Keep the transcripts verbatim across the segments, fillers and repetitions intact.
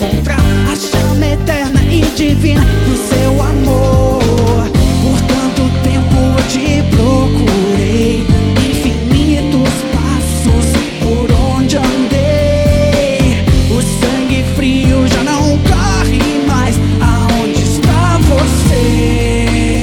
encontrar a chama eterna e divina do seu amor. Por tanto tempo eu te procurei, infinitos passos por onde andei. O sangue frio já não corre mais. Aonde está você?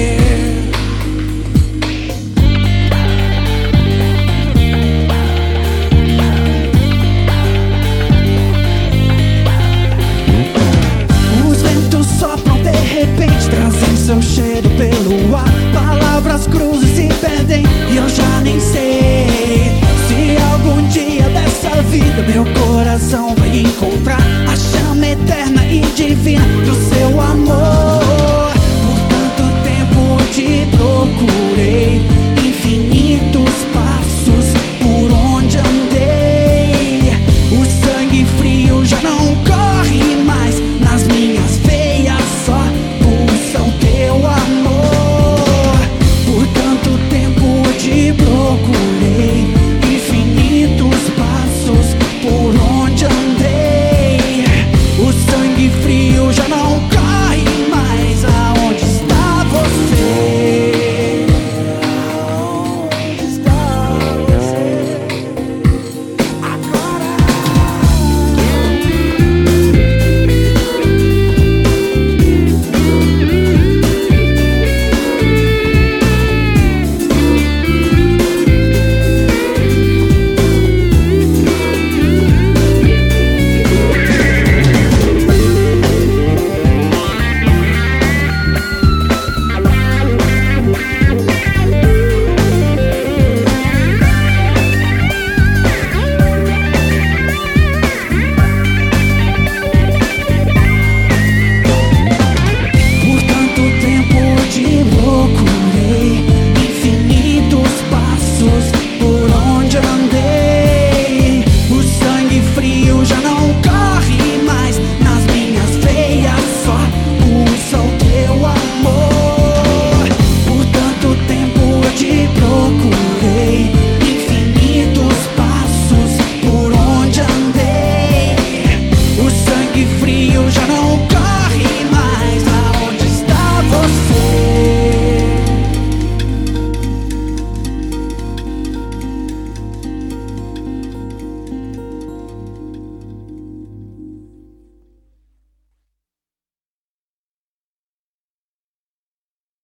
Trazem seu cheiro pelo ar. Palavras cruzam e se perdem e eu já nem sei se algum dia dessa vida meu coração vai encontrar a chama eterna e divina do seu amor. Por tanto tempo eu te procurei, infinitos passos por onde andei. O sangue frio já não corre mais nas minhas veias, só teu amor. Por tanto tempo eu te procurei, infinitos passos por onde andei. O sangue frio já não corre mais. Aonde está você? Aonde está você? Agora. Frio já não corre mais. Aonde está você?